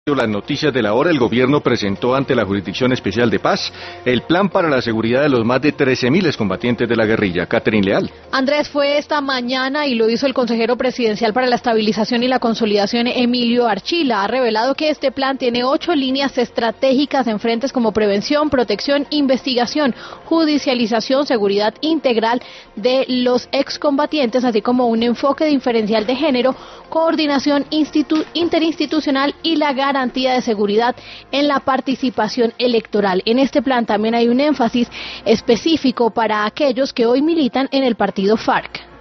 Las noticias de la hora, el gobierno presentó ante la Jurisdicción Especial de Paz el plan para la seguridad de los más de 13.000 excombatientes de la guerrilla. Catherine Leal. Andrés, fue esta mañana y lo hizo el consejero presidencial para la estabilización y la consolidación, Emilio Archila. Ha revelado que este plan tiene 8 líneas estratégicas en frentes como prevención, protección, investigación, judicialización, seguridad integral de los excombatientes, así como un enfoque diferencial de género, coordinación interinstitucional y la garantía de seguridad en la participación electoral. En este plan también hay un énfasis específico para aquellos que hoy militan en el partido FARC.